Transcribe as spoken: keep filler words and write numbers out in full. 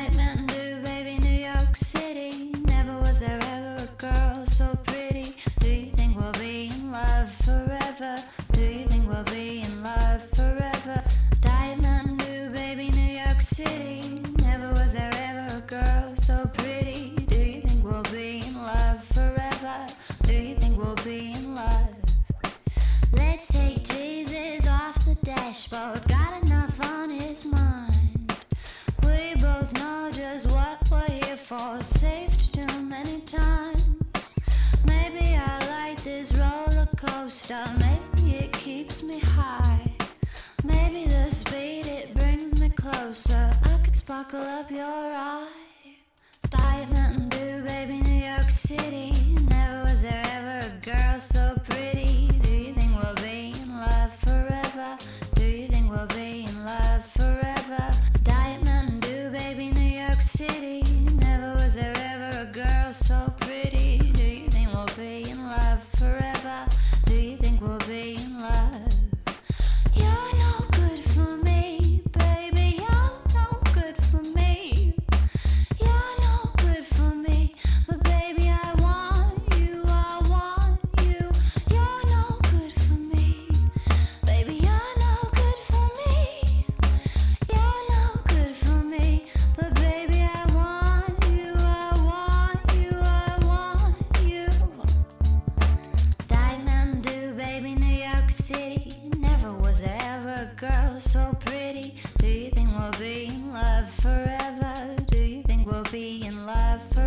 Mountain Dew, baby, New York City. Never was there ever a girl so pretty. Do you think we'll be in love forever? Do you think we'll be in love forever? Diet Mountain Dew, baby, New York City. Never was there ever a girl so pretty. Do you think we'll be in love forever? Do you think we'll be in love? Let's take Jesus off the dashboard. Got enough on his mind. We both know just what we're here for. Safe to do many times. Maybe I like this roller coaster. Maybe it keeps me high. Maybe the speed it brings me closer. I could sparkle up your eye. Diet Mountain Dew, baby, New York City. Never was there ever a girl so pretty. Do you think we'll be in love forever? Do you think we'll be in love forever? Diet Mountain Dew, baby, New York City. Never was there ever a girl so pretty. Do you think we'll be in love forever? Do you think we'll be in love? You're no good for me, baby. You're no good for me. You're no good for me, but baby, I want you. I want you. You're no good for me, baby. You're no good for me. You're no good for me, but baby, I want you. I want you. I want you. Diet Mountain Dew, baby, New York City. Never was there ever a girl so pretty. Do you think we'll be in love forever? Do you think we'll be in love forever?